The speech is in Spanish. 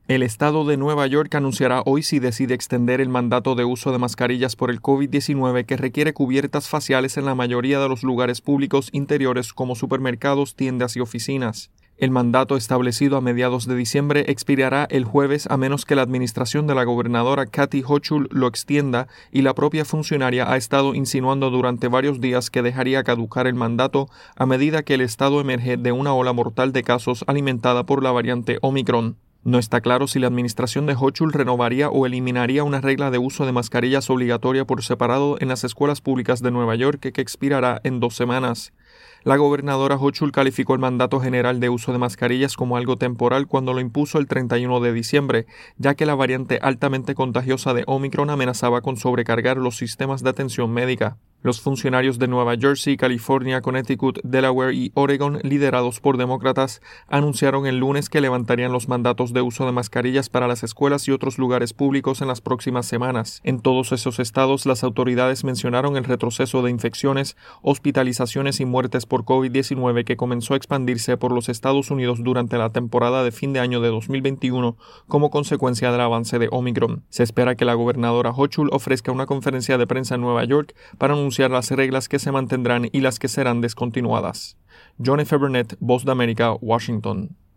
El estado de Nueva York anunciará hoy si decide extender el mandato de uso de mascarillas por el COVID-19 que requiere cubiertas faciales en la mayoría de los lugares públicos interiores como supermercados, tiendas y oficinas. El mandato establecido a mediados de diciembre expirará el jueves a menos que la administración de la gobernadora Kathy Hochul lo extienda, y la propia funcionaria ha estado insinuando durante varios días que dejaría caducar el mandato a medida que el estado emerge de una ola mortal de casos alimentada por la variante Omicron. No está claro si la administración de Hochul renovaría o eliminaría una regla de uso de mascarillas obligatoria por separado en las escuelas públicas de Nueva York que expirará en 2 semanas. La gobernadora Hochul calificó el mandato general de uso de mascarillas como algo temporal cuando lo impuso el 31 de diciembre, ya que la variante altamente contagiosa de Omicron amenazaba con sobrecargar los sistemas de atención médica. Los funcionarios de Nueva Jersey, California, Connecticut, Delaware y Oregon, liderados por demócratas, anunciaron el lunes que levantarían los mandatos de uso de mascarillas para las escuelas y otros lugares públicos en las próximas semanas. En todos esos estados, las autoridades mencionaron el retroceso de infecciones, hospitalizaciones y muertes por COVID-19 que comenzó a expandirse por los Estados Unidos durante la temporada de fin de año de 2021 como consecuencia del avance de Omicron. Se espera que la gobernadora Hochul ofrezca una conferencia de prensa en Nueva York para anunciar las reglas que se mantendrán y las que serán descontinuadas. John F. Burnett, Voz de América, Washington.